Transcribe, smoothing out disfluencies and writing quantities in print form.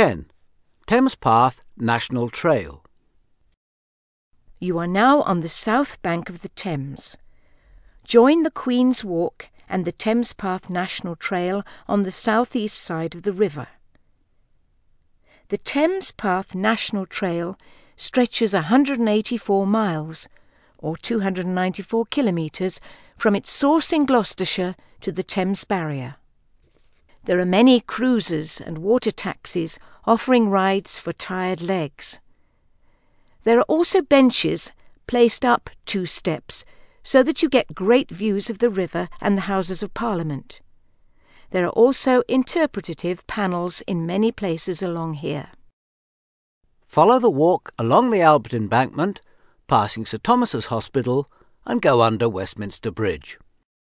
10. Thames Path National Trail. You are now on the south bank of the Thames. Join the Queen's Walk and the Thames Path National Trail on the southeast side of the river. The Thames Path National Trail stretches 184 miles, or 294 kilometres, from its source in Gloucestershire to the Thames Barrier. There are many cruisers and water taxis offering rides for tired legs. There are also benches placed up 2 steps so that you get great views of the river and the Houses of Parliament. There are also interpretative panels in many places along here. Follow the walk along the Albert Embankment, passing St Thomas's Hospital, and go under Westminster Bridge.